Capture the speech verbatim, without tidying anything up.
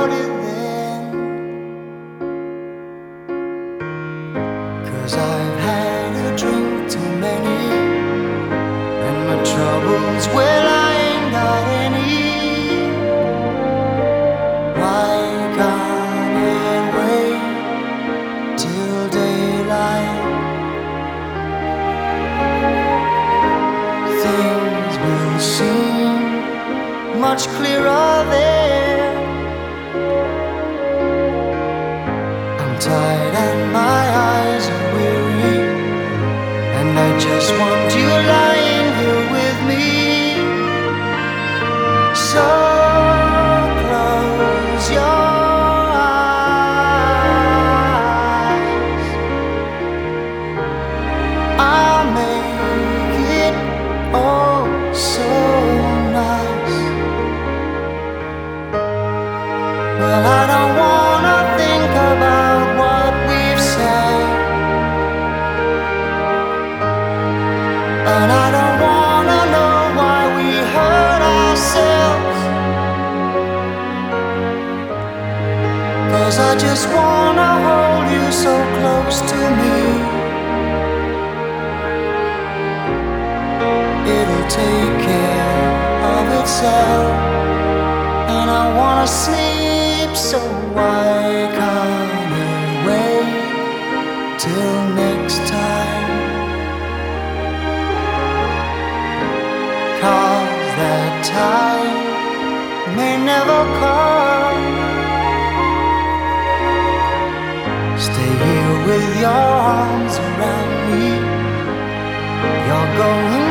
about it then, 'cause I've had a drink too many, and my troubles, well, I ain't got any. Why can't it wait till daylight? Things will seem much clearer there. I'm tired and my eyes are weary, and I just want you lying here with me. So close your eyes, I'll make it oh so nice. Well, I don't wanna think about what we've said, and I don't wanna know why we hurt ourselves, 'cause I just wanna hold you so close to me. It'll take care of itself, and I wanna sleep, so why can't it wait till next time? 'Cause that time may never come. Stay here with your arms around me. You're going